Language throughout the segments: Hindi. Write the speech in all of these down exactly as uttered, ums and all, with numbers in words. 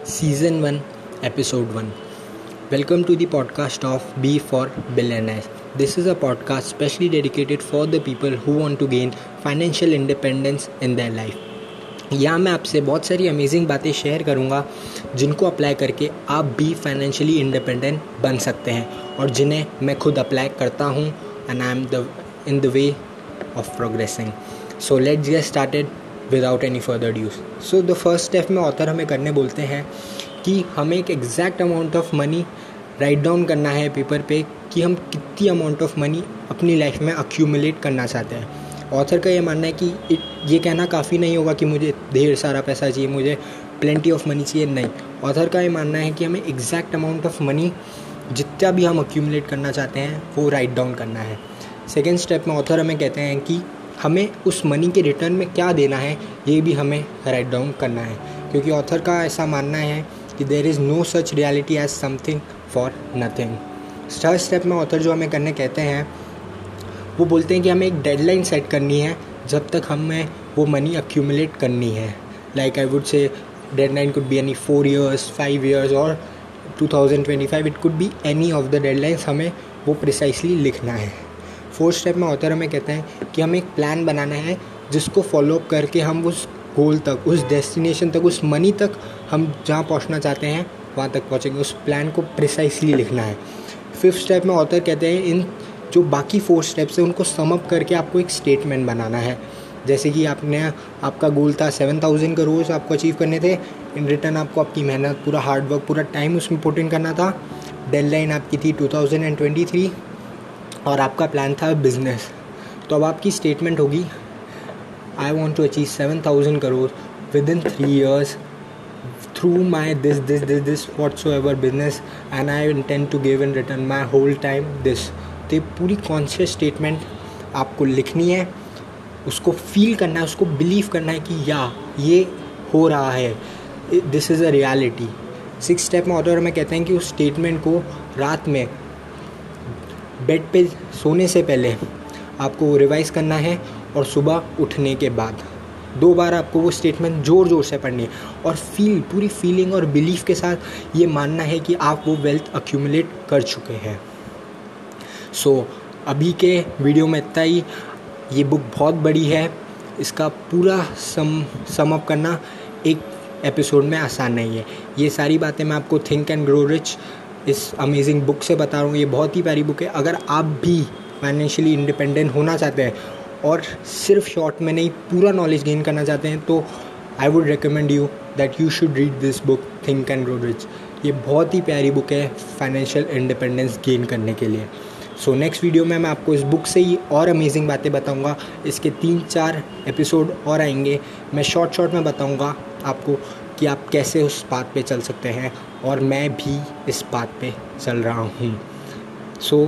Season one, Episode one. Welcome to the podcast of B for Billionaires. This is a podcast specially dedicated for the people who want to gain financial independence in their life. यहाँ मैं आपसे बहुत सारी अमेजिंग बातें शेयर करूँगा जिनको अप्लाई करके आप भी फाइनेंशियली इंडिपेंडेंट बन सकते हैं और जिन्हें मैं खुद अप्लाई करता हूँ and I am the in the way of progressing. So let's get started without any further dues. So the first step में ऑथर हमें करने बोलते हैं कि हमें एक exact amount of money write down करना है पेपर पे कि हम कितनी अमाउंट ऑफ मनी अपनी लाइफ में अक्यूमुलेट करना चाहते हैं. ऑथर का ये मानना है कि ये कहना काफ़ी नहीं होगा कि मुझे ढेर सारा पैसा चाहिए, मुझे प्लेंटी ऑफ मनी चाहिए. नहीं, ऑथर का ये मानना है कि हमें एग्जैक्ट अमाउंट ऑफ मनी जितना भी हम अक्यूमुलेट करना चाहते हैं वो राइट डाउन करना है. सेकेंड स्टेप में ऑथर हमें कहते हैं कि हमें उस मनी के रिटर्न में क्या देना है ये भी हमें राइट डाउन करना है, क्योंकि ऑथर का ऐसा मानना है कि there is no such reality as something for nothing. Third step में ऑथर जो हमें करने कहते हैं वो बोलते हैं कि हमें एक डेडलाइन सेट करनी है जब तक हमें वो मनी अक्यूमुलेट करनी है. Like I would say deadline could be any four years, five years और two thousand twenty five. It could be any of the deadlines. हमें वो प्रिसाइसली लिखना है. फोर्थ स्टेप में ऑथर हमें कहते हैं कि हमें एक प्लान बनाना है जिसको फॉलोअप करके हम उस गोल तक, उस डेस्टिनेशन तक, उस मनी तक हम जहाँ पहुँचना चाहते हैं वहाँ तक पहुँचेंगे. उस प्लान को प्रिसाइसली लिखना है. फिफ्थ स्टेप में ऑथर कहते हैं इन जो बाकी फोर स्टेप्स हैं उनको सम अप करके आपको एक स्टेटमेंट बनाना है. जैसे कि आपने आपका गोल था सेवन थाउजेंड करोड़ आपको अचीव करने थे. इन रिटर्न आपको आपकी मेहनत, पूरा हार्डवर्क, पूरा टाइम उसमें पुट इन करना था. डेडलाइन आपकी थी टू थाउजेंड ट्वेंटी थ्री और आपका प्लान था बिजनेस. तो अब आपकी स्टेटमेंट होगी I want to achieve seven thousand crore within three years through my this this this this whatever business and I intend to give in return my whole time this. तो ये पूरी कॉन्शियस स्टेटमेंट आपको लिखनी है, उसको फील करना है, उसको बिलीव करना है कि या ये हो रहा है, this is a reality. Six step में ऑथर हमें कहते हैं कि उस स्टेटमेंट को रात में बेड पे सोने से पहले आपको रिवाइज़ करना है और सुबह उठने के बाद दो बार आपको वो स्टेटमेंट ज़ोर ज़ोर से पढ़नी है और फील पूरी फीलिंग और बिलीफ के साथ ये मानना है कि आप वो वेल्थ अक्यूमुलेट कर चुके हैं. सो so, अभी के वीडियो में इतना ही. ये बुक बहुत बड़ी है, इसका पूरा सम सम अप करना एक एपिसोड में आसान नहीं है. ये सारी बातें मैं आपको थिंक एंड ग्रो रिच इस अमेजिंग बुक से बता रहा हूँ. ये बहुत ही प्यारी बुक है. अगर आप भी फाइनेंशियली इंडिपेंडेंट होना चाहते हैं और सिर्फ शॉर्ट में नहीं पूरा नॉलेज गेन करना चाहते हैं तो I would recommend you that you should read this book think and grow rich. ये बहुत ही प्यारी बुक है फाइनेंशियल इंडिपेंडेंस गेन करने के लिए. सो नेक्स्ट वीडियो में मैं आपको इस बुक से ही और अमेजिंग बातें बताऊंगा. इसके तीन चार एपिसोड और आएंगे. मैं शॉर्ट शॉर्ट में बताऊंगा आपको कि आप कैसे उस बात पे चल सकते हैं और मैं भी इस बात पे चल रहा हूँ. So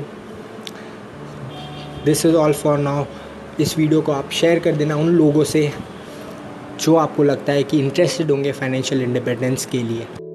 this is all for now. इस वीडियो को आप शेयर कर देना उन लोगों से जो आपको लगता है कि इंटरेस्टेड होंगे फाइनेंशियल इंडिपेंडेंस के लिए.